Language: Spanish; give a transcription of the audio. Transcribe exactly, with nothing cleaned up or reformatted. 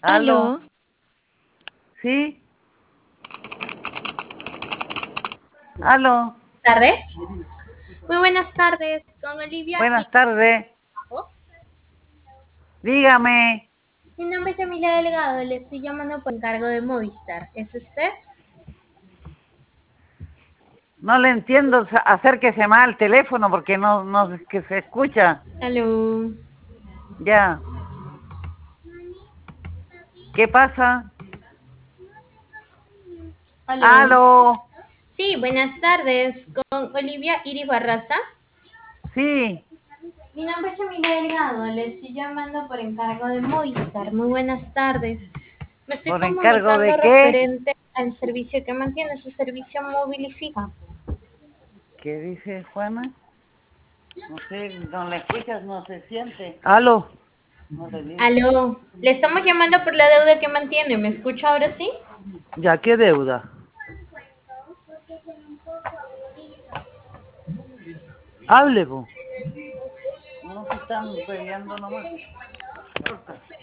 ¿Aló? Aló. ¿Sí? ¿Aló? ¿Tardes? Muy buenas tardes, con Olivia y Buenas tardes. ¿Oh? Dígame. Mi nombre es Emilia Delgado, le estoy llamando por encargo de Movistar. ¿Es usted? No le entiendo. sa- Acérquese más al teléfono porque no, no es que se escucha. Aló. Ya. ¿Qué pasa? Aló. ¿Aló? Sí, buenas tardes, con Olivia Iris Barraza. Sí. Mi nombre es Emilia Delgado, le estoy llamando por encargo de Movistar. Muy buenas tardes. Me estoy ¿Por encargo comunicando de qué? referente al servicio que mantiene su servicio móvil y fija. ¿Qué dice Juana? No sé, no le escuchas, no se siente. ¿Aló? No le digo. Aló, le estamos llamando por la deuda que mantiene. ¿Me escucha ahora sí? ¿Ya qué deuda? Hable, po. No se están peleando nomás.